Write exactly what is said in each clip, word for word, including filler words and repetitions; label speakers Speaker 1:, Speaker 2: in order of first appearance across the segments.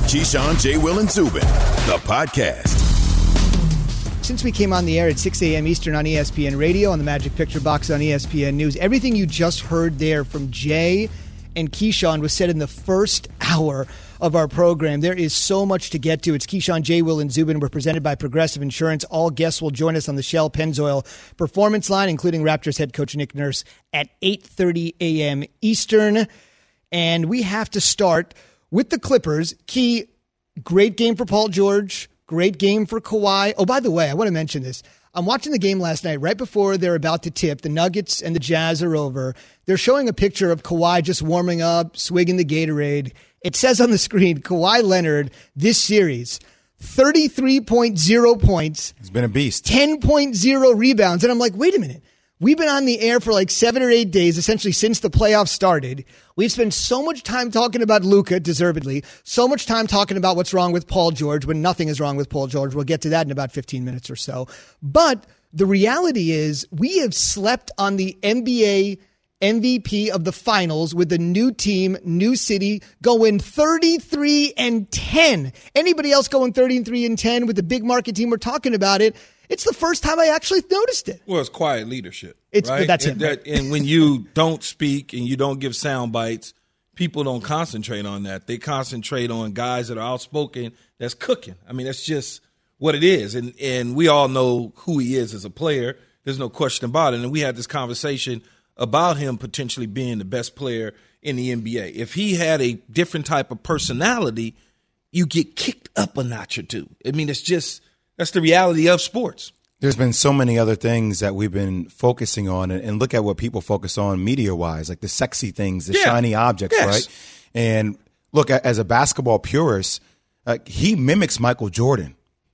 Speaker 1: Keyshawn, J. Will, and Zubin, the podcast.
Speaker 2: Since we came on the air at six a.m. Eastern on E S P N Radio, on the Magic Picture Box on E S P N News, everything you just heard there from Jay and Keyshawn was said in the first hour of our program. There is so much to get to. It's Keyshawn, J. Will, and Zubin. We're presented by Progressive Insurance. All guests will join us on the Shell Pennzoil Performance Line, including Raptors head coach Nick Nurse at eight thirty a.m. Eastern. And we have to start with the Clippers. Key, great game for Paul George. Great game for Kawhi. Oh, by the way, I want to mention this. I'm watching the game last night, right before they're about to tip. The Nuggets and the Jazz are over. They're showing a picture of Kawhi just warming up, swigging the Gatorade. It says on the screen, Kawhi Leonard, this series, thirty-three point oh points.
Speaker 3: He's been a beast.
Speaker 2: ten point oh rebounds. And I'm like, wait a minute. We've been on the air for like seven or eight days, essentially since the playoffs started. We've spent so much time talking about Luka, deservedly, so much time talking about what's wrong with Paul George when nothing is wrong with Paul George. We'll get to that in about fifteen minutes or so. But the reality is we have slept on the N B A M V P of the finals with the new team, new city, going thirty-three and ten. Anybody else going thirty-three and ten with the big market team? We're talking about it. It's the first time I actually noticed it.
Speaker 4: Well, it's quiet leadership.
Speaker 2: It's
Speaker 4: right?
Speaker 2: That's it.
Speaker 4: And, that, and when you don't speak and you don't give sound bites, people don't concentrate on that. They concentrate on guys that are outspoken that's cooking. I mean, that's just what it is. And and we all know who he is as a player. There's no question about it. And we had this conversation about him potentially being the best player in the N B A. If he had a different type of personality, you get kicked up a notch or two. I mean, it's just – that's the reality of sports.
Speaker 3: There's been so many other things that we've been focusing on, and, and look at what people focus on media-wise, like the sexy things, the yeah. shiny objects, yes. right? And look, as a basketball purist, uh, he mimics Michael Jordan.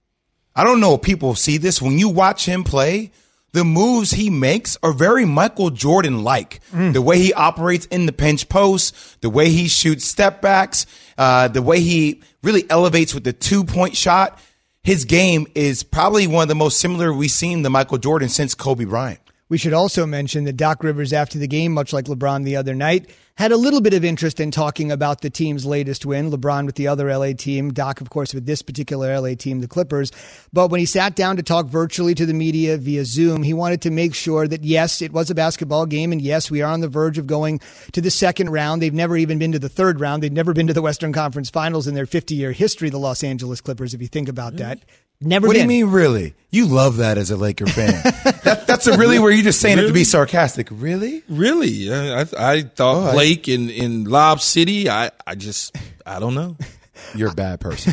Speaker 3: I don't know if people see this. When you watch him play, the moves he makes are very Michael Jordan-like. Mm. The way he operates in the pinch post, the way he shoots step backs, uh, the way he really elevates with the two-point shot. His game is probably one of the most similar we've seen to Michael Jordan since Kobe Bryant.
Speaker 2: We should also mention that Doc Rivers, after the game, much like LeBron the other night, had a little bit of interest in talking about the team's latest win. LeBron with the other L A team, Doc, of course, with this particular L A team, the Clippers. But when he sat down to talk virtually to the media via Zoom, he wanted to make sure that, yes, it was a basketball game, and yes, we are on the verge of going to the second round. They've never even been to the third round. They've never been to the Western Conference Finals in their fifty-year history, the Los Angeles Clippers, if you think about mm-hmm. that. Never
Speaker 3: what
Speaker 2: been.
Speaker 3: do you mean, really? You love that as a Laker fan. that, that's a really where you're just saying really? it to be sarcastic. Really?
Speaker 4: Really? I, I thought oh, Blake I, in, in Lob City, I, I just, I don't know.
Speaker 3: You're a bad person.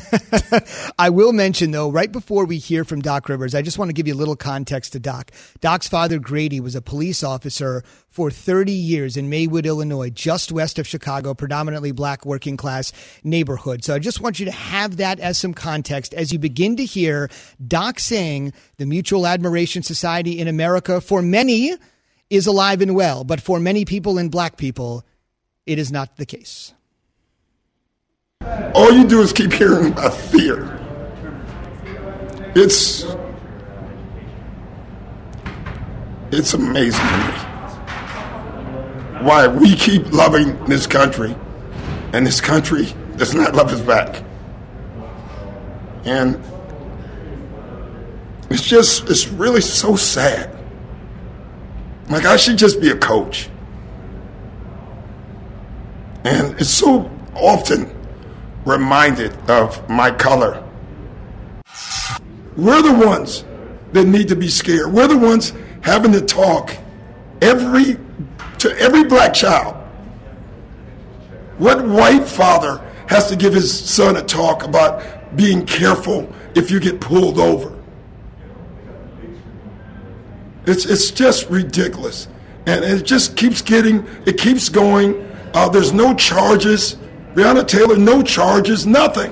Speaker 2: I will mention, though, right before we hear from Doc Rivers, I just want to give you a little context to Doc. Doc's father, Grady, was a police officer for thirty years in Maywood, Illinois, just west of Chicago, predominantly black working class neighborhood. So I just want you to have that as some context as you begin to hear Doc saying the Mutual Admiration Society in America, for many, is alive and well, but for many people and black people, it is not the case.
Speaker 5: All you do is keep hearing about fear. It's it's amazing to me why we keep loving this country and this country does not love us back. And it's just, it's really so sad. Like, I should just be a coach. And it's so often reminded of my color. We're the ones that need to be scared. We're the ones having to talk every to every black child. What white father has to give his son a talk about being careful if you get pulled over? It's it's just ridiculous. And it just keeps getting, it keeps going. Uh, there's no charges. Breonna Taylor, no charges, nothing.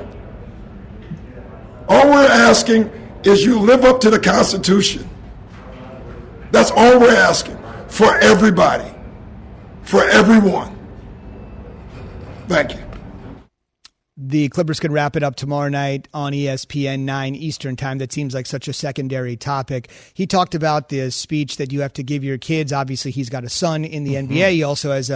Speaker 5: All we're asking is you live up to the Constitution. That's all we're asking for everybody, for everyone. Thank you.
Speaker 2: The Clippers could wrap it up tomorrow night on E S P N nine Eastern time. That seems like such a secondary topic. He talked about the speech that you have to give your kids. Obviously, he's got a son in the mm-hmm. N B A. He also has a,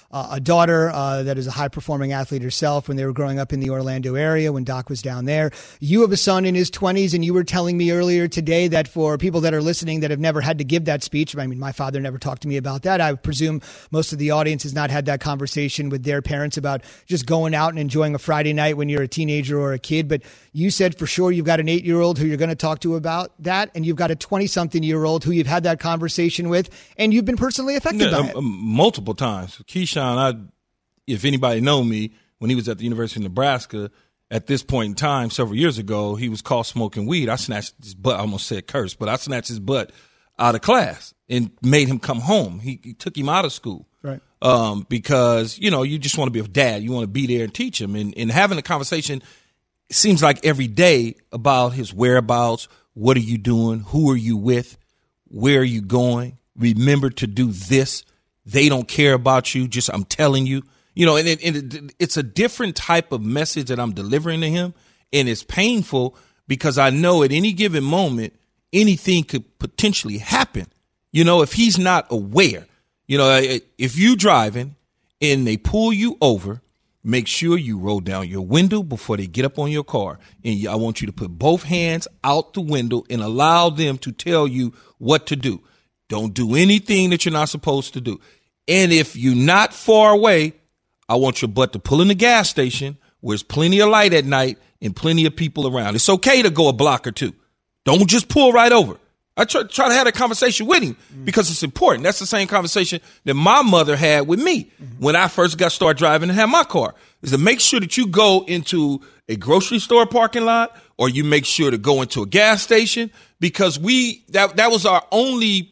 Speaker 2: uh, a daughter uh, that is a high-performing athlete herself when they were growing up in the Orlando area when Doc was down there. You have a son in his twenties, and you were telling me earlier today that for people that are listening that have never had to give that speech, I mean, my father never talked to me about that. I presume most of the audience has not had that conversation with their parents about just going out and enjoying a Friday night when you're a teenager or a kid. But you said for sure you've got an eight-year-old who you're going to talk to about that, and you've got a twenty-something-year-old who you've had that conversation with, and you've been personally affected
Speaker 4: yeah,
Speaker 2: by it.
Speaker 4: Um, multiple times. Keyshawn, I, if anybody know me, when he was at the University of Nebraska, at this point in time, several years ago, he was caught smoking weed. I snatched his butt. I almost said curse, but I snatched his butt out of class and made him come home. He, he took him out of school.
Speaker 2: Right.
Speaker 4: Um, because, you know, you just want to be a dad. You want to be there and teach him. And, and having a conversation, it seems like every day about his whereabouts. What are you doing? Who are you with? Where are you going? Remember to do this. They don't care about you. Just I'm telling you, you know, and, it, and it, it's a different type of message that I'm delivering to him. And it's painful because I know at any given moment, anything could potentially happen. You know, if he's not aware, you know, if you driving and they pull you over, make sure you roll down your window before they get up on your car. And I want you to put both hands out the window and allow them to tell you what to do. Don't do anything that you're not supposed to do. And if you're not far away, I want your butt to pull in the gas station where there's plenty of light at night and plenty of people around. It's okay to go a block or two. Don't just pull right over. I try, try to have a conversation with him because it's important. That's the same conversation that my mother had with me when I first got started driving and had my car. Is to make sure that you go into a grocery store parking lot or you make sure to go into a gas station because we that that was our only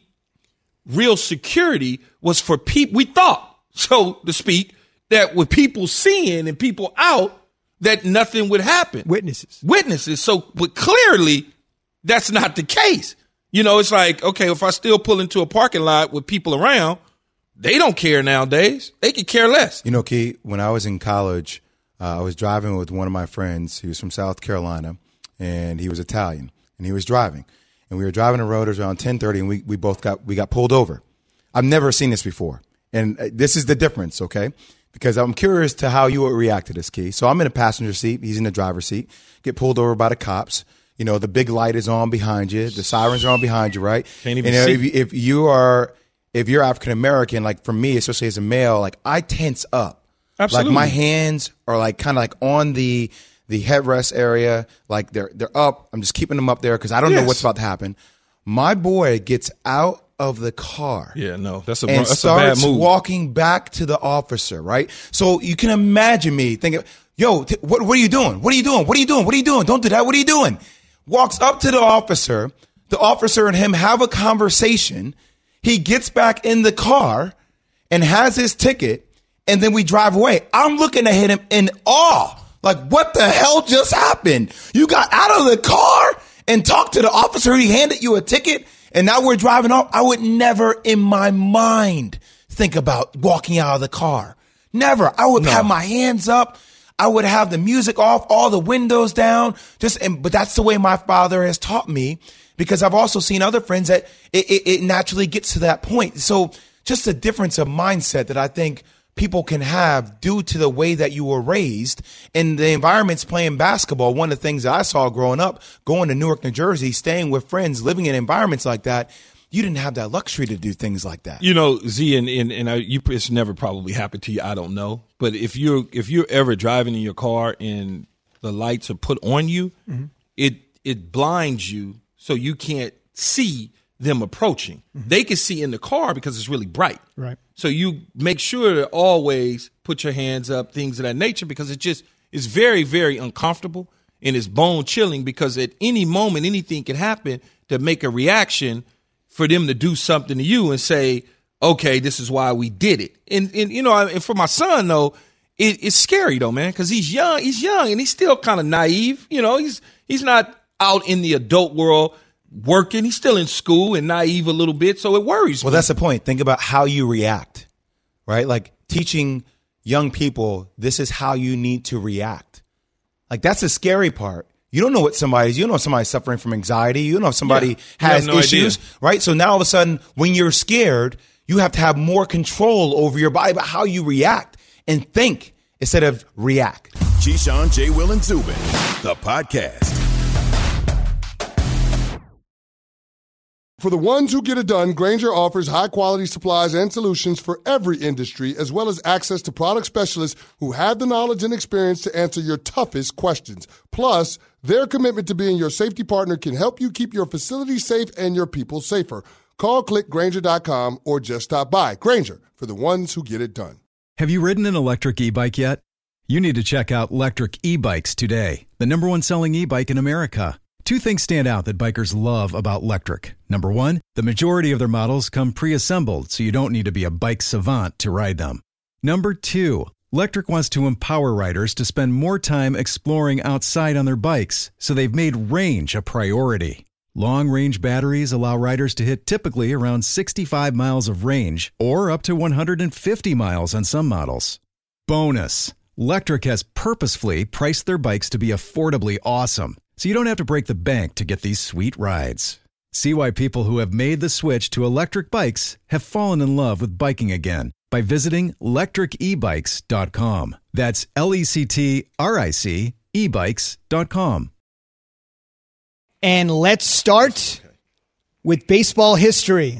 Speaker 4: real security was for people. We thought, so to speak, that with people seeing and people out, that nothing would happen.
Speaker 2: Witnesses.
Speaker 4: Witnesses. So, but clearly that's not the case. You know, it's like, okay, if I still pull into a parking lot with people around, they don't care nowadays. They could care less.
Speaker 3: You know, Key, when I was in college, uh, I was driving with one of my friends. He was from South Carolina, and he was Italian, and he was driving. And we were driving the road. It was around ten thirty, and we, we both got we got pulled over. I've never seen this before. And this is the difference, okay? Because I'm curious to how you would react to this, Key. So I'm in a passenger seat. He's in the driver's seat. Get pulled over by the cops. You know, the big light is on behind you. The sirens are on behind you, right?
Speaker 4: Can't even
Speaker 3: and
Speaker 4: see.
Speaker 3: If, if you are, if you're African American, like for me, especially as a male, like I tense up.
Speaker 4: Absolutely.
Speaker 3: Like my hands are like kind of like on the the headrest area, like they're they're up. I'm just keeping them up there because I don't
Speaker 4: yes.
Speaker 3: know what's about to happen. My boy gets out of the car.
Speaker 4: Yeah, no, that's a
Speaker 3: and
Speaker 4: that's
Speaker 3: starts
Speaker 4: a bad move.
Speaker 3: walking back to the officer, right? So you can imagine me thinking, "Yo, t- what what are you doing? What are you doing? What are you doing? What are you doing? Don't do that. What are you doing?" Walks up to the officer. The officer and him have a conversation. He gets back in the car and has his ticket, and then we drive away. I'm looking at him in awe. Like, what the hell just happened? You got out of the car and talked to the officer. He handed you a ticket, and now we're driving off. I would never in my mind think about walking out of the car. Never. I would
Speaker 4: No.
Speaker 3: have my hands up. I would have the music off, all the windows down. Just, and, but that's the way my father has taught me, because I've also seen other friends that it, it, it naturally gets to that point. So just a difference of mindset that I think people can have due to the way that you were raised and the environments playing basketball. One of the things that I saw growing up, going to Newark, New Jersey, staying with friends, living in environments like that, you didn't have that luxury to do things like that.
Speaker 4: You know, Z, and and, and I, you, it's never probably happened to you. I don't know, but if you're if you're ever driving in your car and the lights are put on you, mm-hmm. it it blinds you so you can't see them approaching. Mm-hmm. They can see in the car because it's really bright.
Speaker 2: Right.
Speaker 4: So you make sure to always put your hands up, things of that nature, because it just is very, very uncomfortable and it's bone chilling, because at any moment anything can happen to make a reaction for them to do something to you and say, okay, this is why we did it. And, and you know, and for my son, though, it, it's scary, though, man, because he's young. He's young and he's still kind of naive. You know, he's he's not out in the adult world working. He's still in school and naive a little bit. So it worries
Speaker 3: Well,
Speaker 4: me.
Speaker 3: that's the point. Think about how you react, right? Like teaching young people, this is how you need to react. Like that's the scary part. You don't know what somebody's, you don't know if somebody's suffering from anxiety. You don't know if somebody
Speaker 4: Yeah,
Speaker 3: has
Speaker 4: you have no
Speaker 3: issues,
Speaker 4: idea.
Speaker 3: right? So now all of a sudden, when you're scared, You have to have more control over your body, but how you react and think instead of react.
Speaker 1: Keyshawn, J. Will, and Zubin, the podcast.
Speaker 6: For the ones who get it done, Grainger offers high-quality supplies and solutions for every industry, as well as access to product specialists who have the knowledge and experience to answer your toughest questions. Plus, their commitment to being your safety partner can help you keep your facility safe and your people safer. Call, click Grainger dot com, or just stop by. Grainger, for the ones who get it done.
Speaker 7: Have you ridden an electric e-bike yet? You need to check out Lectric E-Bikes today, the number one selling e-bike in America. Two things stand out that bikers love about Lectric. Number one, the majority of their models come pre-assembled, so you don't need to be a bike savant to ride them. Number two, Lectric wants to empower riders to spend more time exploring outside on their bikes, so they've made range a priority. Long-range batteries allow riders to hit typically around sixty-five miles of range, or up to one hundred fifty miles on some models. Bonus, Lectric has purposefully priced their bikes to be affordably awesome, so you don't have to break the bank to get these sweet rides. See why people who have made the switch to electric bikes have fallen in love with biking again by visiting lectric e bikes dot com. That's L E C T R I C e bikes dot com.
Speaker 2: And let's start with baseball history.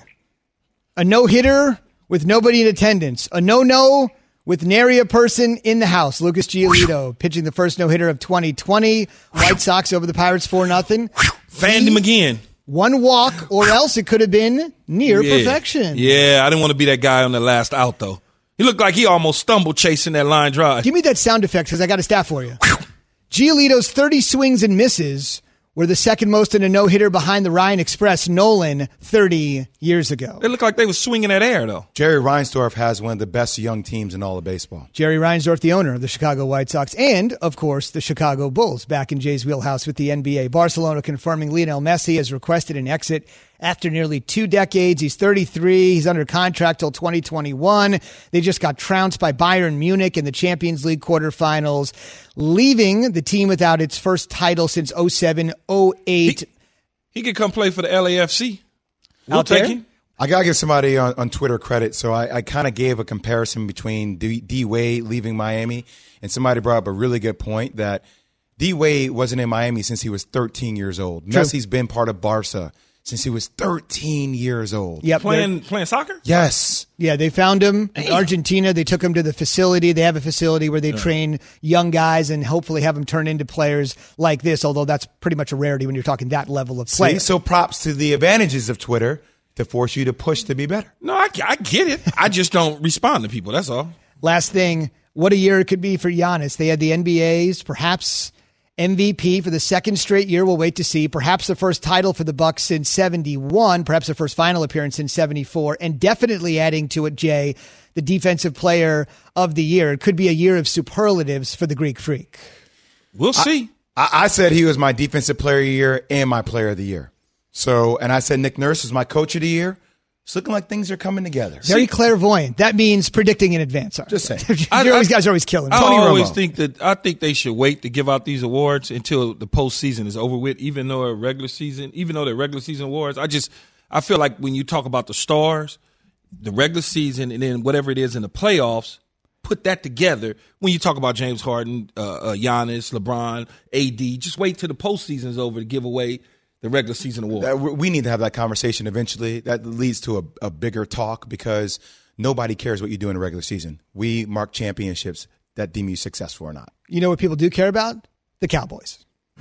Speaker 2: A no-hitter with nobody in attendance. A no-no with nary a person in the house. Lucas Giolito pitching the first no-hitter of twenty twenty. White Sox over the Pirates four nothing.
Speaker 4: Fanned him again.
Speaker 2: One walk, or else it could have been near
Speaker 4: yeah.
Speaker 2: perfection.
Speaker 4: Yeah, I didn't want to be that guy on the last out, though. He looked like he almost stumbled chasing that line drive.
Speaker 2: Give me that sound effect, because I got a stat for you. Giolito's thirty swings and misses were the second most in a no-hitter behind the Ryan Express Nolan thirty years ago.
Speaker 4: They looked like they were swinging that air, though.
Speaker 3: Jerry Reinsdorf has one of the best young teams in all of baseball.
Speaker 2: Jerry Reinsdorf, the owner of the Chicago White Sox, and, of course, the Chicago Bulls, back in Jay's wheelhouse with the N B A. Barcelona confirming Lionel Messi has requested an exit after nearly two decades. He's thirty-three. He's under contract till twenty twenty-one. They just got trounced by Bayern Munich in the Champions League quarterfinals, leaving the team without its first title since oh seven oh eight.
Speaker 4: He, he could come play for the L A F C. We'll
Speaker 2: Out
Speaker 4: take
Speaker 2: there?
Speaker 4: him.
Speaker 3: I got to give somebody on, on Twitter credit. So I, I kind of gave a comparison between D, D Wade leaving Miami, and somebody brought up a really good point that D Wade wasn't in Miami since he was thirteen years old.
Speaker 2: True.
Speaker 3: Messi's been part of Barca since he was thirteen years old.
Speaker 2: Yep,
Speaker 4: Playing
Speaker 2: they're-
Speaker 4: playing soccer?
Speaker 3: Yes.
Speaker 2: Yeah, they found him in Argentina. They took him to the facility. They have a facility where they train young guys and hopefully have them turn into players like this, although that's pretty much a rarity when you're talking that level of play.
Speaker 3: See, so props to the advantages of Twitter to force you to push to be better.
Speaker 4: No, I, I get it. I just don't respond to people. That's all.
Speaker 2: Last thing, what a year it could be for Giannis. They had the N B A's, perhaps M V P for the second straight year. We'll wait to see. Perhaps the first title for the Bucks since seventy-one, perhaps the first final appearance in seventy-four, and definitely adding to it, Jay, the defensive player of the year. It could be a year of superlatives for the Greek Freak.
Speaker 4: We'll see.
Speaker 3: I, I said he was my defensive player of the year and my player of the year. So, and I said Nick Nurse was my coach of the year. It's looking like things are coming together.
Speaker 2: Very clairvoyant. That means predicting in advance. Sorry.
Speaker 3: Just saying.
Speaker 2: you always, guys are always killing me.
Speaker 4: I
Speaker 3: Tony
Speaker 4: always
Speaker 3: Romo.
Speaker 4: think that I think they should wait to give out these awards until the postseason is over with, even though a regular season, even though they're regular season awards. I just I feel like when you talk about the stars, the regular season, and then whatever it is in the playoffs, put that together. When you talk about James Harden, uh, uh, Giannis, LeBron, A D, just wait till the postseason is over to give away the regular season award.
Speaker 3: That, we need to have that conversation eventually. That leads to a, a bigger talk because nobody cares what you do in a regular season. We mark championships that deem you successful or not.
Speaker 2: You know what people do care about? The Cowboys.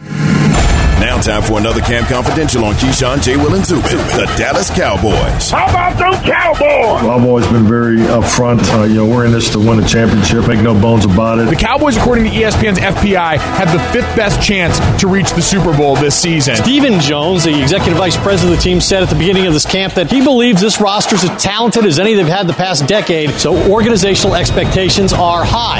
Speaker 1: Now time for another Camp Confidential on Keyshawn, J. Will, and Zubin, the Dallas Cowboys.
Speaker 8: How about them Cowboys?
Speaker 9: Well, I've always been very upfront. Uh, you know, we're in this to win a championship. Make no bones about it.
Speaker 8: The Cowboys, according to E S P N's F P I, have the fifth best chance to reach the Super Bowl this season.
Speaker 10: Stephen Jones, the executive vice president of the team, said at the beginning of this camp that he believes this roster is as talented as any they've had the past decade, so organizational expectations are high.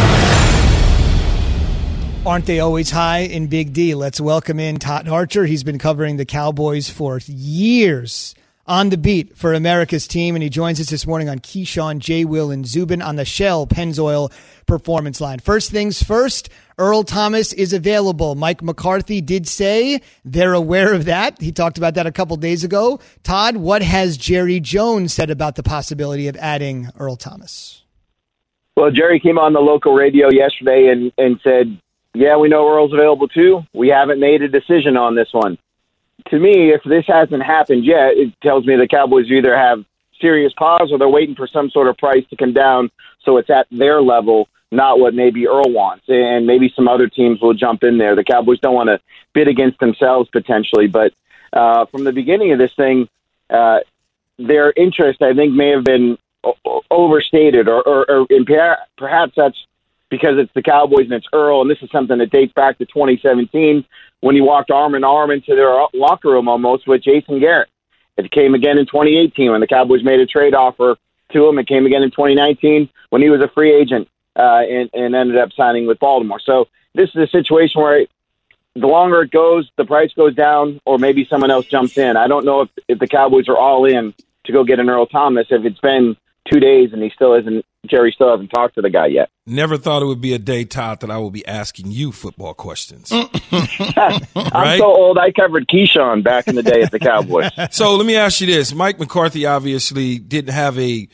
Speaker 2: Aren't they always high in Big D? Let's welcome in Todd Archer. He's been covering the Cowboys for years on the beat for America's team, and he joins us this morning on Keyshawn, J. Will, and Zubin on the Shell Pennzoil Performance Line. First things first, Earl Thomas is available. Mike McCarthy did say they're aware of that. He talked about that a couple days ago. Todd, what has Jerry Jones said about the possibility of adding Earl Thomas?
Speaker 11: Well, Jerry came on the local radio yesterday and, and said, yeah, we know Earl's available too. We haven't made a decision on this one. To me, if this hasn't happened yet, it tells me the Cowboys either have serious pause or they're waiting for some sort of price to come down so it's at their level, not what maybe Earl wants. And maybe some other teams will jump in there. The Cowboys don't want to bid against themselves potentially. But uh, from the beginning of this thing, uh, their interest, I think, may have been overstated, or, or, or perhaps that's because it's the Cowboys and it's Earl, and this is something that dates back to twenty seventeen when he walked arm in arm into their locker room almost with Jason Garrett. It came again in twenty eighteen when the Cowboys made a trade offer to him. It came again in twenty nineteen when he was a free agent uh, and, and ended up signing with Baltimore. So this is a situation where the longer it goes, the price goes down, or maybe someone else jumps in. I don't know if, if the Cowboys are all in to go get an Earl Thomas if it's been two days and he still isn't, Jerry still hasn't talked to the guy yet.
Speaker 4: Never thought it would be a day, Todd, that I will be asking you football questions.
Speaker 11: I'm right? so old, I covered Keyshawn back in the day at the Cowboys.
Speaker 4: So let me ask you this. Mike McCarthy obviously didn't have a,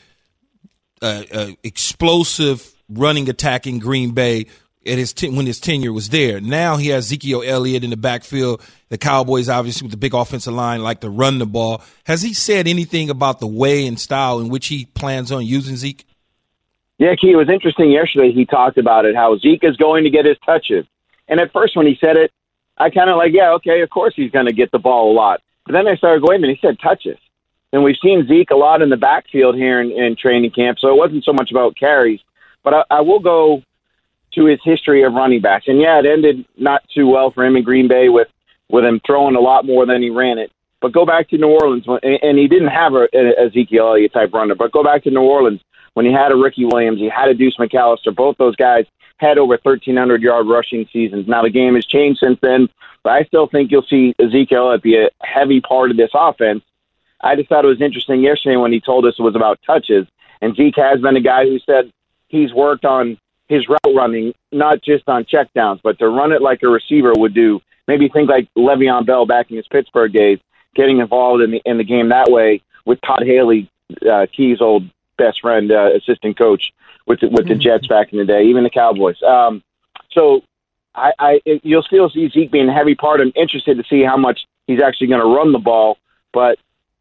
Speaker 4: a, a explosive running attack in Green Bay at his ten, when his tenure was there. Now he has Ezekiel Elliott in the backfield. The Cowboys, obviously, with the big offensive line, like to run the ball. Has he said anything about the way and style in which he plans on using Zeke?
Speaker 11: Yeah, Key, it was interesting yesterday. He talked about it, how Zeke is going to get his touches. And at first when he said it, I kind of like, yeah, okay, of course he's going to get the ball a lot. But then I started going, and he said touches. And we've seen Zeke a lot in the backfield here in, in training camp, so it wasn't so much about carries. But I, I will go to his history of running backs. And, yeah, it ended not too well for him in Green Bay with, with him throwing a lot more than he ran it. But go back to New Orleans, and he didn't have a, a Ezekiel Elliott-type runner, but go back to New Orleans when he had a Ricky Williams, he had a Deuce McAllister. Both those guys had over thirteen hundred yard rushing seasons. Now, the game has changed since then, but I still think you'll see Ezekiel Elliott be a heavy part of this offense. I just thought it was interesting yesterday when he told us it was about touches, and Zeke has been a guy who said he's worked on his route running, not just on checkdowns, but to run it like a receiver would do. Maybe think like Le'Veon Bell back in his Pittsburgh days, getting involved in the in the game that way with Todd Haley, uh, Key's old best friend, uh, assistant coach with the, with the Jets back in the day, even the Cowboys. Um, so I, I you'll still see Zeke being a heavy part. I'm interested to see how much he's actually going to run the ball, but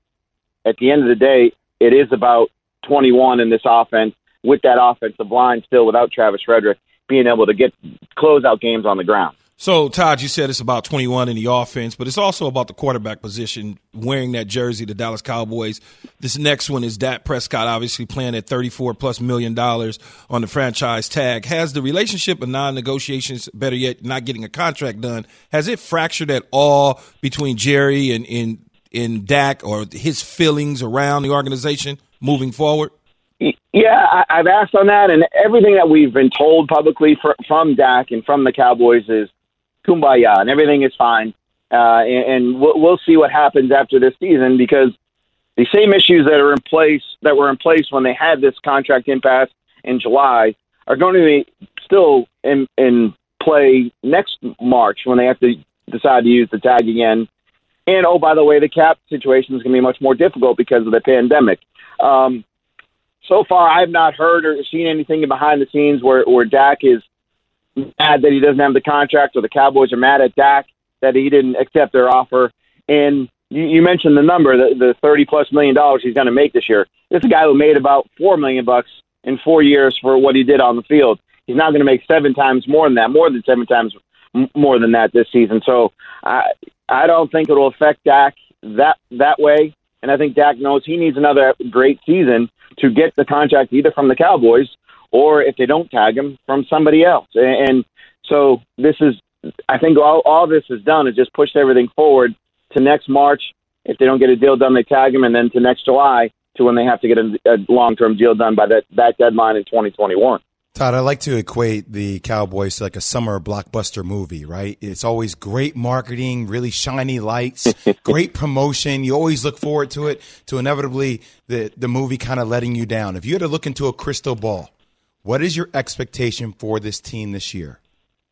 Speaker 11: at the end of the day, it is about twenty-one in this offense, with that offensive line still without Travis Frederick being able to get close out games on the ground.
Speaker 4: So, Todd, you said it's about twenty-one in the offense, but it's also about the quarterback position, wearing that jersey, the Dallas Cowboys. This next one is Dak Prescott, obviously playing at thirty-four plus million dollars on the franchise tag. Has the relationship of non-negotiations, better yet, not getting a contract done, has it fractured at all between Jerry and, and, and Dak, or his feelings around the organization moving forward?
Speaker 11: Yeah, I, I've asked on that, and everything that we've been told publicly for, from Dak and from the Cowboys is kumbaya, and everything is fine. Uh, and and we'll, we'll see what happens after this season, because the same issues that are in place, that were in place when they had this contract impasse in July, are going to be still in, in play next March when they have to decide to use the tag again. And, oh, by the way, the cap situation is going to be much more difficult because of the pandemic. Um, so far, I've not heard or seen anything behind the scenes where, where Dak is mad that he doesn't have the contract, or the Cowboys are mad at Dak that he didn't accept their offer. And you, you mentioned the number, the, the thirty plus million dollars he's going to make this year. This is a guy who made about four million bucks in four years for what he did on the field. He's now going to make seven times more than that, more than seven times m- more than that this season. So I I don't think it will affect Dak that that way. And I think Dak knows he needs another great season to get the contract either from the Cowboys, or if they don't tag him, from somebody else. And so this is, I think all, all this has done is just pushed everything forward to next March. If they don't get a deal done, they tag him, and then to next July, to when they have to get a, a long-term deal done by that, that deadline in twenty twenty-one.
Speaker 3: Todd, I like to equate the Cowboys to like a summer blockbuster movie, right? It's always great marketing, really shiny lights, great promotion. You always look forward to it, to inevitably the, the movie kind of letting you down. If you had to look into a crystal ball, what is your expectation for this team this year?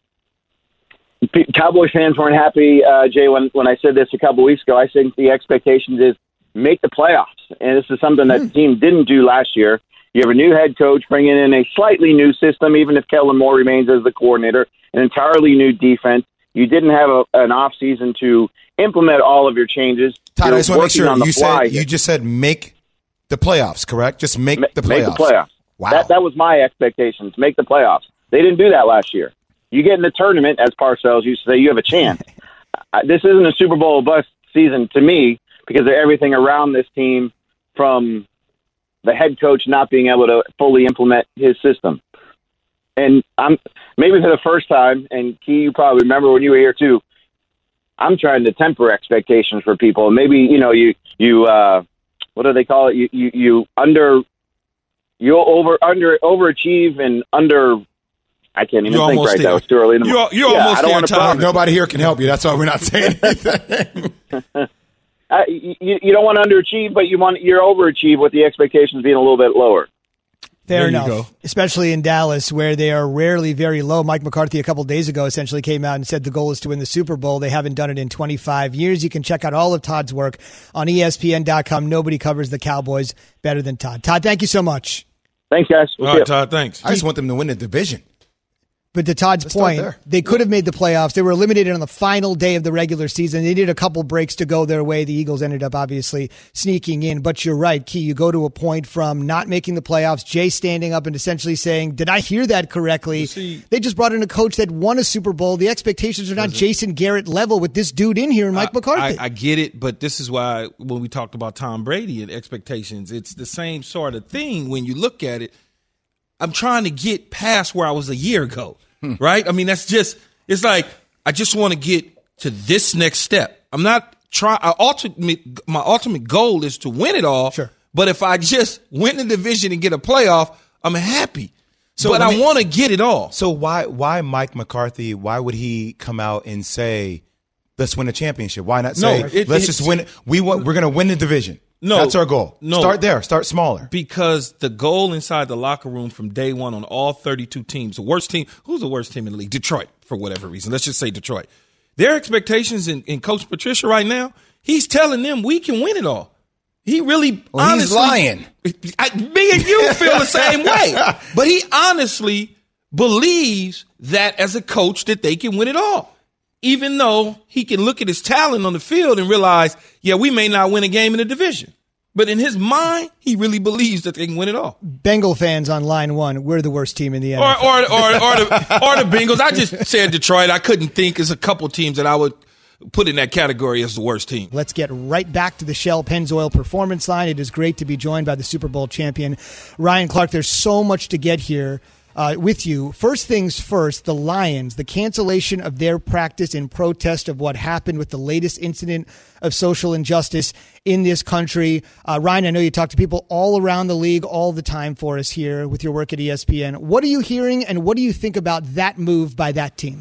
Speaker 11: Cowboys fans weren't happy, uh, Jay, when, when I said this a couple weeks ago. I think the expectations is make the playoffs. And this is something that the team didn't do last year. You have a new head coach bringing in a slightly new system, even if Kellen Moore remains as the coordinator, an entirely new defense. You didn't have a, an off season to implement all of your changes.
Speaker 3: Todd, I just want to make sure you said you just said make the playoffs, correct? Just make the playoffs.
Speaker 11: Make the playoffs.
Speaker 3: Wow.
Speaker 11: That, that was my expectations. Make the playoffs. They didn't do that last year. You get in the tournament, as Parcells used to say, you have a chance. uh, this isn't a Super Bowl bust season to me because of everything around this team, from the head coach not being able to fully implement his system. And I'm maybe for the first time, and Key, you probably remember when you were here too, I'm trying to temper expectations for people. Maybe, you know, you, you uh, what do they call it? You, you, you under, you over, under, overachieve and under, I can't even
Speaker 4: you're
Speaker 11: think right
Speaker 4: there.
Speaker 11: now. It's too early in the morning.
Speaker 4: You're, you're
Speaker 11: yeah,
Speaker 4: almost
Speaker 11: I don't
Speaker 4: there,
Speaker 11: want to
Speaker 4: Todd.
Speaker 3: Nobody here can help you. That's why we're not saying anything.
Speaker 11: Uh, you, you don't want to underachieve, but you want you're overachieve with the expectations being a little bit lower.
Speaker 2: Fair
Speaker 4: There
Speaker 2: enough, especially in Dallas, where they are rarely very low. Mike McCarthy a couple days ago essentially came out and said the goal is to win the Super Bowl. They haven't done it in twenty-five years. You can check out all of Todd's work on E S P N dot com. Nobody covers the Cowboys better than Todd. Todd, thank you so much.
Speaker 11: Thanks, guys.
Speaker 4: All right, Todd, thanks.
Speaker 3: I just want them to win the division.
Speaker 2: But to Todd's
Speaker 3: Let's start
Speaker 2: point,
Speaker 3: there.
Speaker 2: they could have made the playoffs. They were eliminated on the final day of the regular season. They did a couple breaks to go their way. The Eagles ended up obviously sneaking in. But you're right, Key. You go to a point from not making the playoffs, Jay standing up and essentially saying, did I hear that correctly?
Speaker 4: See,
Speaker 2: they just brought in a coach that won a Super Bowl. The expectations are not Jason Garrett level with this dude in here and Mike
Speaker 4: I,
Speaker 2: McCarthy.
Speaker 4: I, I get it, but this is why when we talked about Tom Brady and expectations, it's the same sort of thing when you look at it. I'm trying to get past where I was a year ago. Hmm. Right? I mean, that's just, it's like, I just want to get to this next step. I'm not trying, ultimate, my ultimate goal is to win it all.
Speaker 2: Sure.
Speaker 4: But if I just win the division and get a playoff, I'm happy. So, but I
Speaker 3: me,
Speaker 4: want to get it all.
Speaker 3: So why, why Mike McCarthy, why would he come out and say, let's win a championship? Why not say,
Speaker 4: no, it,
Speaker 3: let's
Speaker 4: it,
Speaker 3: just win it. We want, we're going to win the division.
Speaker 4: No,
Speaker 3: that's our goal.
Speaker 4: No,
Speaker 3: start there. Start smaller.
Speaker 4: Because the goal inside the locker room from day one on all thirty-two teams, the worst team, who's the worst team in the league? Detroit, for whatever reason. Let's just say Detroit. Their expectations in, in Coach Patricia right now, he's telling them we can win it all. He really,
Speaker 3: well, honestly, he's lying.
Speaker 4: I, me and you feel the same way. But he honestly believes that as a coach that they can win it all. Even though he can look at his talent on the field and realize, yeah, we may not win a game in the division. But in his mind, he really believes that they can win it all.
Speaker 2: Bengal fans on line one, we're the worst team in the N
Speaker 4: Or
Speaker 2: F L.
Speaker 4: or or, or, the, or the Bengals. I just said Detroit. I couldn't think there's a couple teams that I would put in that category as the worst team.
Speaker 2: Let's get right back to the Shell Pennzoil Performance Line. It is great to be joined by the Super Bowl champion, Ryan Clark. There's so much to get here. Uh, with you. First things first, the Lions, the cancellation of their practice in protest of what happened with the latest incident of social injustice in this country. Uh, Ryan, I know you talk to people all around the league all the time for us here with your work at E S P N. What are you hearing and what do you think about that move by that team?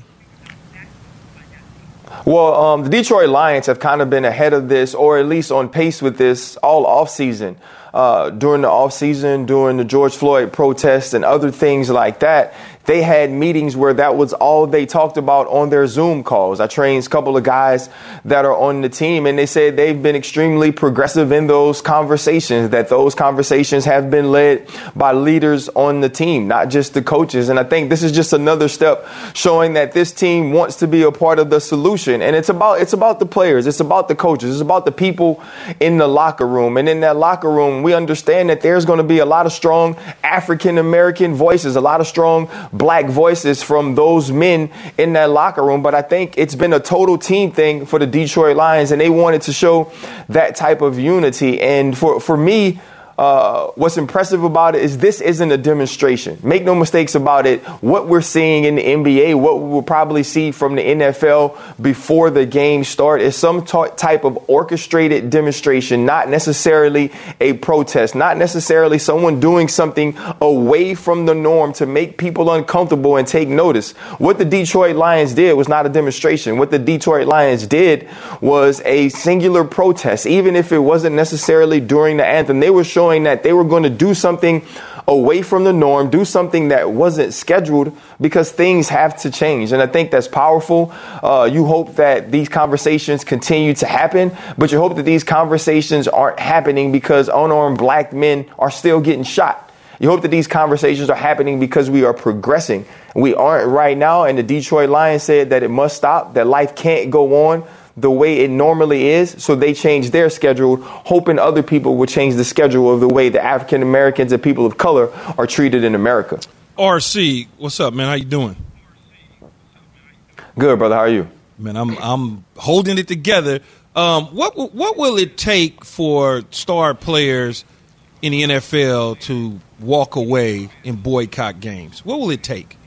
Speaker 12: Well, um, the Detroit Lions have kind of been ahead of this, or at least on pace with this all offseason. Uh, during the offseason, during the George Floyd protests and other things like that, they had meetings where that was all they talked about on their Zoom calls. I trained a couple of guys that are on the team, and they said they've been extremely progressive in those conversations, that those conversations have been led by leaders on the team, not just the coaches. And I think this is just another step showing that this team wants to be a part of the solution. And it's about it's about the players. It's about the coaches. It's about the people in the locker room. And in that locker room, we understand that there's going to be a lot of strong African-American voices, a lot of strong Black voices from those men in that locker room. But I think it's been a total team thing for the Detroit Lions, and they wanted to show that type of unity. And for, for me, Uh, what's impressive about it is this isn't a demonstration. Make no mistakes about it. What we're seeing in the N B A, what we will probably see from the N F L before the game start is some t- type of orchestrated demonstration, not necessarily a protest, not necessarily someone doing something away from the norm to make people uncomfortable and take notice. What the Detroit Lions did was not a demonstration. What the Detroit Lions did was a singular protest, even if it wasn't necessarily during the anthem. They were showing that they were going to do something away from the norm, do something that wasn't scheduled because things have to change. And I think that's powerful. Uh, you hope that these conversations continue to happen, but you hope that these conversations aren't happening because unarmed black men are still getting shot. You hope that these conversations are happening because we are progressing. We aren't right now. And the Detroit Lions said that it must stop, that life can't go on the way it normally is. So they changed their schedule, hoping other people will change the schedule of the way the African Americans and people of color are treated in America.
Speaker 4: R C, what's up, man? How you doing?
Speaker 12: Good, brother. How are you?
Speaker 4: Man, I'm I'm holding it together. Um, what what will it take for star players in the N F L to walk away and boycott games? What will it take?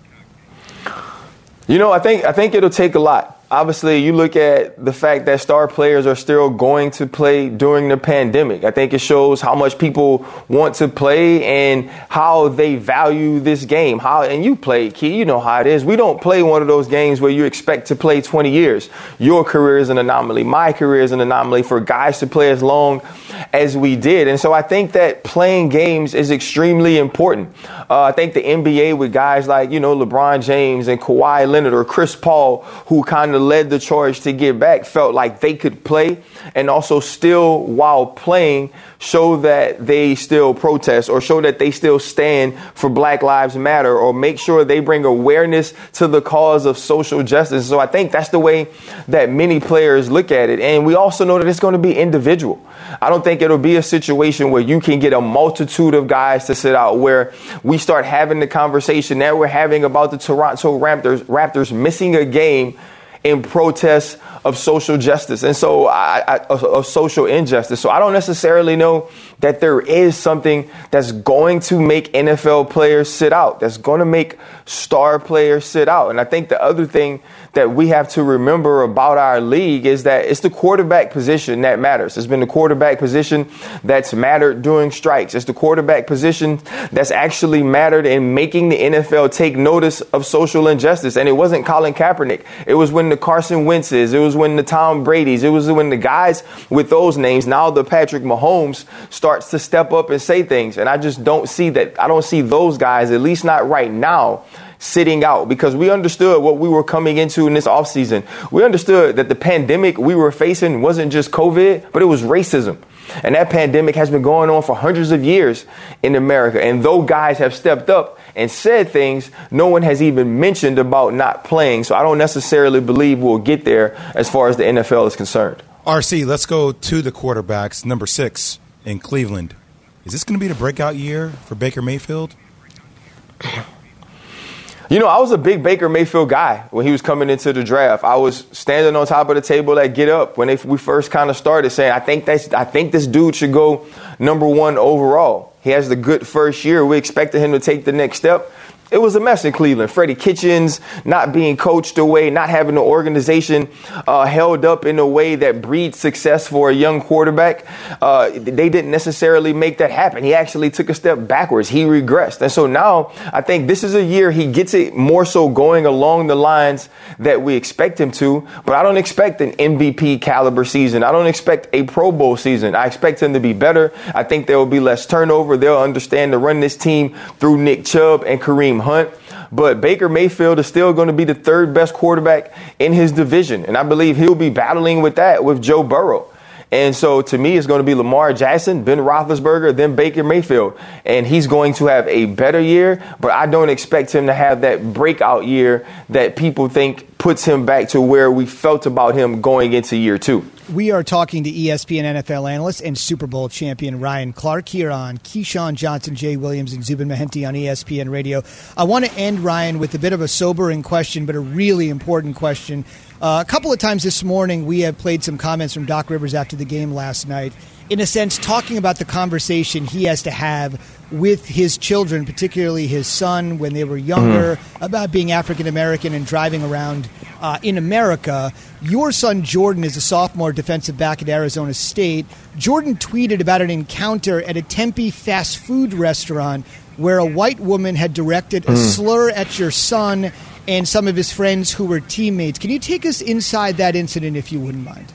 Speaker 12: You know, I think I think it'll take a lot. Obviously, you look at the fact that star players are still going to play during the pandemic. I think it shows how much people want to play and how they value this game. How and you play, Key, you know how it is. We don't play one of those games where you expect to play twenty years. Your career is an anomaly. My career is an anomaly for guys to play as long as we did. And so I think that playing games is extremely important. Uh, I think the N B A with guys like, you know, LeBron James and Kawhi Leonard or Chris Paul, who kind of led the charge to get back, felt like they could play and also still, while playing, show that they still protest or show that they still stand for Black Lives Matter or make sure they bring awareness to the cause of social justice. So I think that's the way that many players look at it. And we also know that it's going to be individual. I don't think it'll be a situation where you can get a multitude of guys to sit out, where we start having the conversation that we're having about the Toronto Raptors, Raptors missing a game in protest of social justice and so I, I, of social injustice. So I don't necessarily know that there is something that's going to make N F L players sit out, that's going to make star players sit out. And I think the other thing that we have to remember about our league is that it's the quarterback position that matters. It's been the quarterback position that's mattered during strikes. It's the quarterback position that's actually mattered in making the N F L take notice of social injustice. And it wasn't Colin Kaepernick. It was when the Carson Wentz's, it was when the Tom Brady's, it was when the guys with those names, now the Patrick Mahomes, starts to step up and say things. And I just don't see that. I don't see those guys, at least not right now, sitting out, because we understood what we were coming into in this offseason. We understood that the pandemic we were facing wasn't just COVID, but it was racism. And that pandemic has been going on for hundreds of years in America. And though guys have stepped up and said things, no one has even mentioned about not playing. So I don't necessarily believe we'll get there as far as the N F L is concerned.
Speaker 3: R C, let's go to the quarterbacks. Number six in Cleveland. Is this going to be the breakout year for Baker Mayfield?
Speaker 12: You know, I was a big Baker Mayfield guy when he was coming into the draft. I was standing on top of the table at Get Up when they, we first kind of started saying, I think that's, I think this dude should go number one overall. He has the good first year. We expected him to take the next step. It was a mess in Cleveland. Freddie Kitchens not being coached away, not having the organization uh, held up in a way that breeds success for a young quarterback. Uh, they didn't necessarily make that happen. He actually took a step backwards. He regressed. And so now I think this is a year he gets it more so going along the lines that we expect him to. But I don't expect an M V P caliber season. I don't expect a Pro Bowl season. I expect him to be better. I think there will be less turnover. They'll understand to run this team through Nick Chubb and Kareem Hunt. But Baker Mayfield is still going to be the third best quarterback in his division. And I believe he'll be battling with that with Joe Burrow. And so to me, it's going to be Lamar Jackson, Ben Roethlisberger, then Baker Mayfield. And he's going to have a better year, but I don't expect him to have that breakout year that people think puts him back to where we felt about him going into year two.
Speaker 2: We are talking to E S P N N F L analyst and Super Bowl champion Ryan Clark here on Keyshawn Johnson, Jay Williams, and Zubin Mehenti on E S P N Radio. I want to end, Ryan, with a bit of a sobering question, but a really important question. Uh, a couple of times this morning, we have played some comments from Doc Rivers after the game last night. in a sense, talking about the conversation he has to have with his children, particularly his son when they were younger, mm-hmm. about being African American and driving around uh, in America. Your son Jordan is a sophomore defensive back at Arizona State. Jordan tweeted about an encounter at a Tempe fast food restaurant where a white woman had directed mm. a slur at your son and some of his friends who were teammates. Can you take us inside that incident, if you wouldn't mind?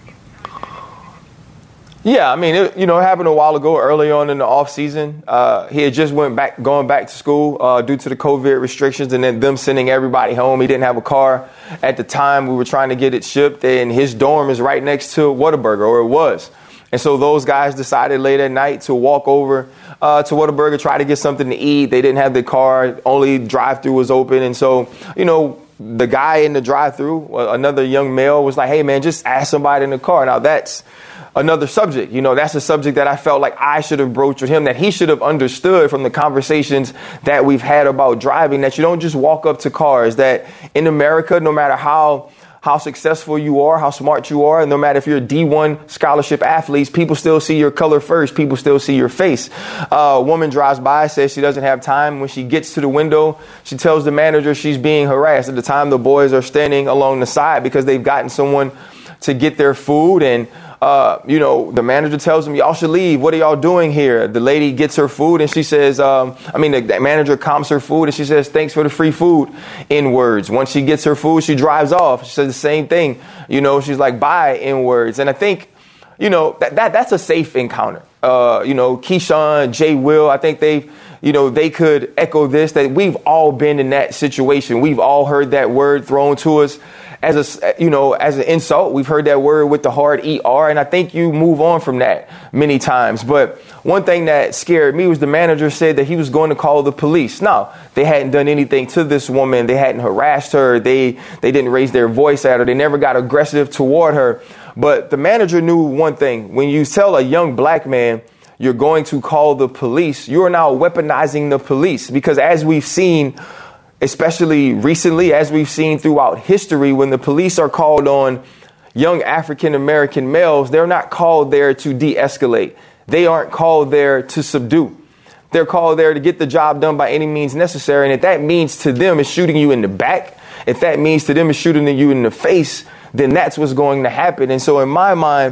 Speaker 12: Yeah, I mean, it, you know, it happened a while ago, early on in the off season. Uh, he had just went back, going back to school uh, due to the COVID restrictions, and then them sending everybody home. He didn't have a car at the time. We were trying to get it shipped, and his dorm is right next to Whataburger, or it was. And so those guys decided late at night to walk over uh, to Whataburger, try to get something to eat. They didn't have the car. Only drive-thru was open. And so, you know, the guy in the drive-thru, another young male, was like, hey, man, just ask somebody in the car. Now, that's another subject. You know, that's a subject that I felt like I should have broached with him, that he should have understood from the conversations that we've had about driving, that you don't just walk up to cars, that in America, no matter how how successful you are, how smart you are, and no matter if you're a D one scholarship athlete, people still see your color first. People still see your face. Uh, a woman drives by, says she doesn't have time. When she gets to the window, she tells the manager she's being harassed. At the time, the boys are standing along the side because they've gotten someone to get their food. And, uh, you know, the manager tells them, y'all should leave. What are y'all doing here? The lady gets her food and she says, um, I mean, the, the manager comps her food and she says, thanks for the free food, in words. Once she gets her food, she drives off. She says the same thing. You know, she's like, bye, in words. And I think, you know, that, that that's a safe encounter. Uh, you know, Keyshawn, Jay Will, I think they, you know, they could echo this, that we've all been in that situation. We've all heard that word thrown to us as a, you know, as an insult. We've heard that word with the hard E R, and I think you move on from that many times. But one thing that scared me was the manager said that he was going to call the police. No, they hadn't done anything to this woman. They hadn't harassed her. They they didn't raise their voice at her. They never got aggressive toward her. But the manager knew one thing. When you tell a young black man you're going to call the police, you're now weaponizing the police, because as we've seen, especially recently, as we've seen throughout history, when the police are called on young African-American males, they're not called there to de-escalate. They aren't called there to subdue. They're called there to get the job done by any means necessary. And if that means to them is shooting you in the back, if that means to them is shooting you in the face, then that's what's going to happen. And so in my mind,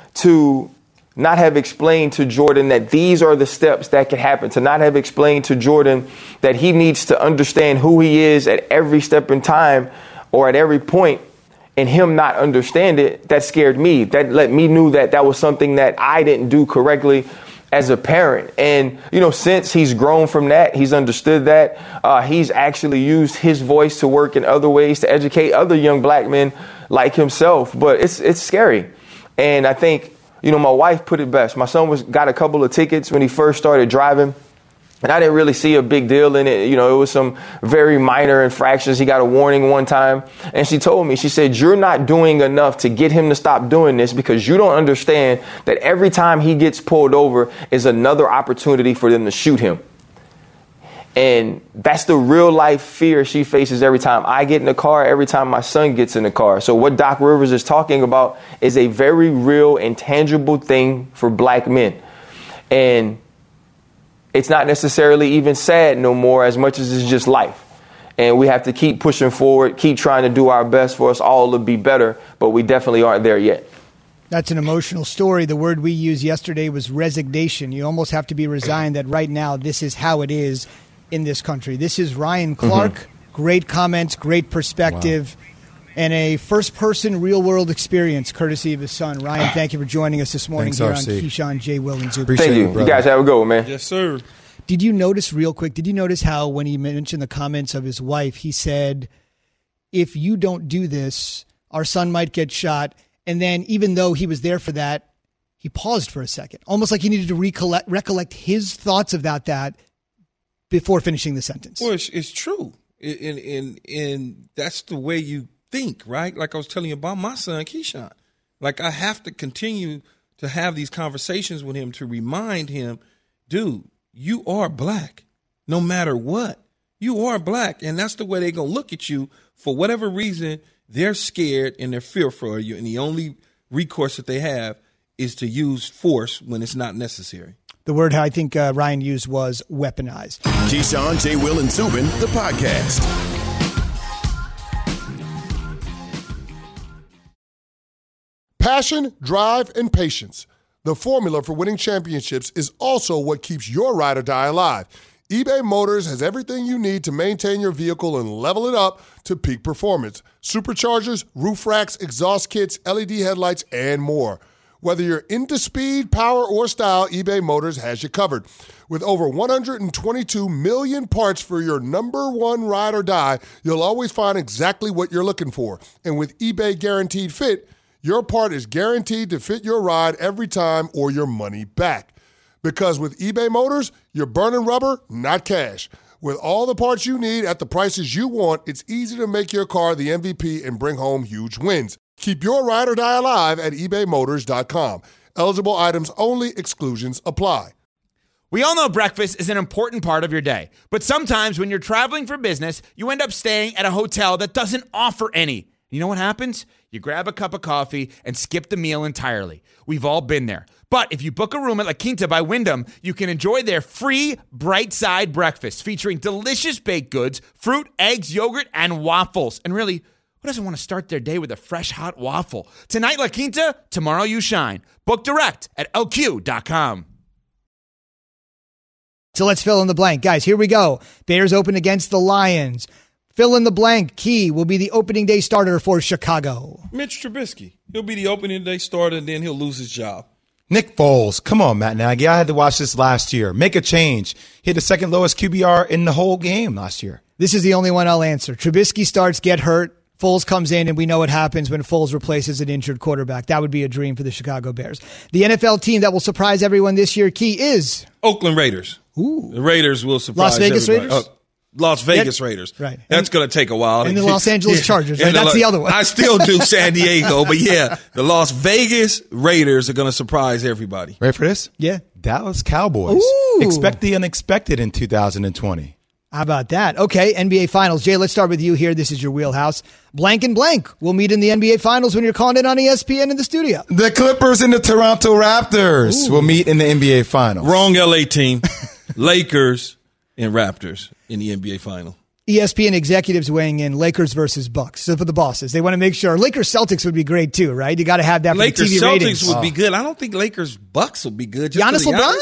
Speaker 12: to not have explained to Jordan that these are the steps that can happen, to not have explained to Jordan that he needs to understand who he is at every step in time or at every point, and him not understand it, that scared me. That let me knew that that was something that I didn't do correctly as a parent. And, you know, since he's grown from that, he's understood that, uh, he's actually used his voice to work in other ways to educate other young black men like himself. But it's it's scary. And I think, you know, my wife put it best. My son was got a couple of tickets when he first started driving, and I didn't really see a big deal in it. You know, it was some very minor infractions. He got a warning one time, and she told me, she said, you're not doing enough to get him to stop doing this, because you don't understand that every time he gets pulled over is another opportunity for them to shoot him. And that's the real life fear she faces every time I get in the car, every time my son gets in the car. So what Doc Rivers is talking about is a very real and tangible thing for black men. And it's not necessarily even sad no more, as much as it's just life. And we have to keep pushing forward, keep trying to do our best for us all to be better. But we definitely aren't there yet.
Speaker 2: That's an emotional story. The word we used yesterday was resignation. You almost have to be resigned that right now this is how it is in this country. This is Ryan Clark. Mm-hmm. Great comments, great perspective, wow. and a first-person real-world experience courtesy of his son. Ryan, thank you for joining us this morning. Thanks, here R C. On Keyshawn, J. Will, and Zuber.
Speaker 12: Thank you. You guys have a good one, man.
Speaker 4: Yes, sir.
Speaker 2: Did you notice, real quick, did you notice how when he mentioned the comments of his wife, he said, if you don't do this, our son might get shot. And then even though he was there for that, he paused for a second, almost like he needed to recollect, recollect his thoughts about that before finishing the sentence.
Speaker 4: Well, it's, it's true. And, and, and that's the way you think, right? Like I was telling you about my son, Keyshawn. Like I have to continue to have these conversations with him to remind him, dude, you are black no matter what. You are black. And that's the way they're going to look at you. For whatever reason, they're scared and they're fearful of you. And the only recourse that they have is to use force when it's not necessary.
Speaker 2: The word I think uh, Ryan used was weaponized.
Speaker 1: Keyshawn, J. Will, and Zubin, the podcast.
Speaker 6: Passion, drive, and patience. The formula for winning championships is also what keeps your ride or die alive. eBay Motors has everything you need to maintain your vehicle and level it up to peak performance. Superchargers, roof racks, exhaust kits, L E D headlights, and more. Whether you're into speed, power, or style, eBay Motors has you covered. With over one hundred twenty-two million parts for your number one ride or die, you'll always find exactly what you're looking for. And with eBay Guaranteed Fit, your part is guaranteed to fit your ride every time or your money back. Because with eBay Motors, you're burning rubber, not cash. With all the parts you need at the prices you want, it's easy to make your car the M V P and bring home huge wins. Keep your ride or die alive at ebay motors dot com. Eligible items only. Exclusions apply.
Speaker 13: We all know breakfast is an important part of your day, but sometimes when you're traveling for business, you end up staying at a hotel that doesn't offer any. You know what happens? You grab a cup of coffee and skip the meal entirely. We've all been there. But if you book a room at La Quinta by Wyndham, you can enjoy their free Bright Side breakfast featuring delicious baked goods, fruit, eggs, yogurt, and waffles. And really, who doesn't want to start their day with a fresh, hot waffle? Tonight, La Quinta, tomorrow you shine. Book direct at L Q dot com.
Speaker 2: So let's fill in the blank. Guys, here we go. Bears open against the Lions. Fill in the blank. Key will be the opening day starter for Chicago.
Speaker 4: Mitch Trubisky. He'll be the opening day starter, and then he'll lose his job.
Speaker 3: Nick Foles. Come on, Matt Nagy. I had to watch this last year. Make a change. He had the second lowest Q B R in the whole game last year.
Speaker 2: This is the only one I'll answer. Trubisky starts, get hurt. Foles comes in, and we know what happens when Foles replaces an injured quarterback. That would be a dream for the Chicago Bears. The N F L team that will surprise everyone this year, Key, is
Speaker 4: Oakland Raiders.
Speaker 2: Ooh.
Speaker 4: The Raiders will surprise
Speaker 2: Las Vegas
Speaker 4: everybody.
Speaker 2: Raiders?
Speaker 4: Uh, Las Vegas
Speaker 2: Yep.
Speaker 4: Raiders.
Speaker 2: Right.
Speaker 4: That's going to take a while.
Speaker 2: And the Los Angeles Chargers. Right?
Speaker 4: And
Speaker 2: That's
Speaker 4: the,
Speaker 2: the other one.
Speaker 4: I still do San Diego, but yeah, the Las Vegas Raiders are going to surprise everybody.
Speaker 3: Ready for this?
Speaker 2: Yeah.
Speaker 3: Dallas Cowboys.
Speaker 2: Ooh.
Speaker 3: Expect the unexpected in two thousand twenty.
Speaker 2: How about that? Okay, N B A Finals. Jay, let's start with you here. This is your wheelhouse. Blank and blank. We'll meet in the N B A Finals when you're calling it on E S P N in the studio.
Speaker 3: The Clippers and the Toronto Raptors
Speaker 2: Ooh.
Speaker 3: will meet in the N B A Finals.
Speaker 4: Wrong L A team. Lakers and Raptors in the N B A Final.
Speaker 2: E S P N executives weighing in Lakers versus Bucks. So for the bosses, they want to make sure. Lakers Celtics would be great too, right? You got to have that for
Speaker 4: Lakers
Speaker 2: the T V
Speaker 4: Celtics
Speaker 2: ratings.
Speaker 4: would
Speaker 2: oh.
Speaker 4: be good. I don't think Lakers Bucks will be good. Just
Speaker 2: Giannis LeBron?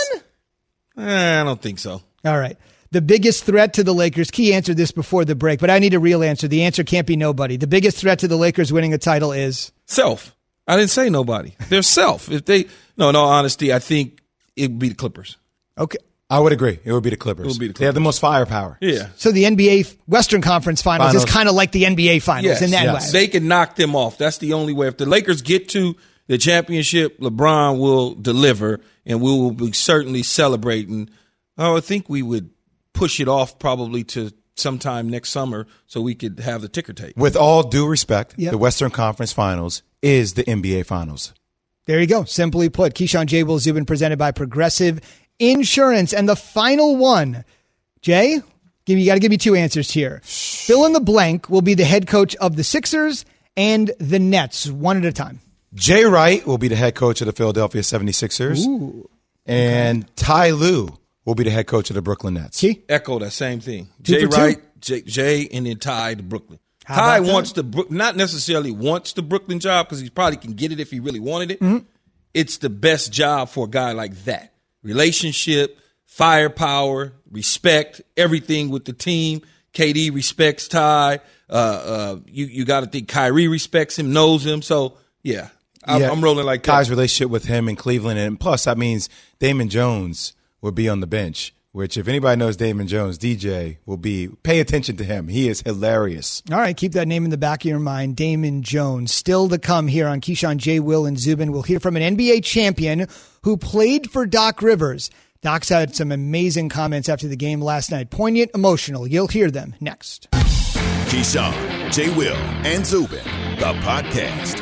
Speaker 4: Eh, I don't think so.
Speaker 2: All right. The biggest threat to the Lakers, Key answered this before the break, but I need a real answer. The answer can't be nobody. The biggest threat to the Lakers winning a title is?
Speaker 4: Self. I didn't say nobody. They're self. If they, no, in all honesty, I think it would be the Clippers.
Speaker 2: Okay.
Speaker 3: I would agree. It would be the Clippers.
Speaker 4: It would be the Clippers.
Speaker 3: They have the most firepower.
Speaker 4: Yeah.
Speaker 2: So the N B A Western Conference Finals,
Speaker 3: Finals.
Speaker 2: is kind of like the N B A Finals
Speaker 4: Yes,
Speaker 2: in that
Speaker 4: yes.
Speaker 2: way.
Speaker 4: They can knock them off. That's the only way. If the Lakers get to the championship, LeBron will deliver, and we will be certainly celebrating. Oh, I think we would push it off probably to sometime next summer so we could have the ticker tape.
Speaker 3: With all due respect,
Speaker 2: Yep.
Speaker 3: the Western Conference Finals is the N B A Finals.
Speaker 2: There you go. Simply put, Keyshawn J. Will Zubin presented by Progressive Insurance. And the final one, Jay, give me, you got to give me two answers here. Fill in the blank will be the head coach of the Sixers and the Nets, one at a time.
Speaker 3: Jay Wright will be the head coach of the Philadelphia seventy-sixers.
Speaker 2: Ooh.
Speaker 3: And Ty Lue will be the head coach of the Brooklyn Nets.
Speaker 2: See?
Speaker 4: Echo that same thing.
Speaker 2: Two
Speaker 4: Jay
Speaker 2: for two.
Speaker 4: Wright, Jay, Jay, and then Ty to Brooklyn.
Speaker 2: How
Speaker 4: Ty
Speaker 2: about that?
Speaker 4: wants the Brook- not necessarily wants the Brooklyn job because he probably can get it if he really wanted it.
Speaker 2: Mm-hmm.
Speaker 4: It's the best job for a guy like that. Relationship, firepower, respect, everything with the team. K D respects Ty. Uh, uh, you you got to think Kyrie respects him, knows him. So yeah, I'm,
Speaker 3: Yeah,
Speaker 4: I'm rolling like that.
Speaker 3: Ty's relationship with him in Cleveland, and plus that means Damon Jones will be on the bench. Which, if anybody knows Damon Jones, D J will be. Pay attention to him. He is hilarious.
Speaker 2: All right, keep that name in the back of your mind. Damon Jones. Still to come here on Keyshawn J. Will and Zubin. We'll hear from an N B A champion who played for Doc Rivers. Doc's had some amazing comments after the game last night. Poignant, emotional. You'll hear them next.
Speaker 1: Keyshawn, J. Will, and Zubin, the podcast.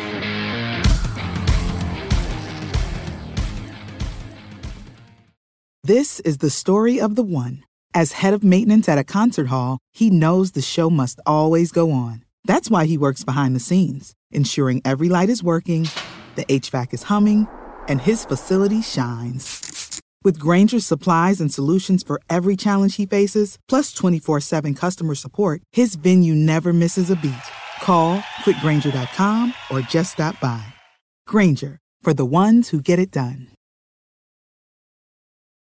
Speaker 14: This is the story of the one. As head of maintenance at a concert hall, he knows the show must always go on. That's why he works behind the scenes, ensuring every light is working, the H V A C is humming, and his facility shines. With Grainger's supplies and solutions for every challenge he faces, plus twenty-four seven customer support, his venue never misses a beat. Call quick grainger dot com or just stop by. Grainger, for the ones who get it done.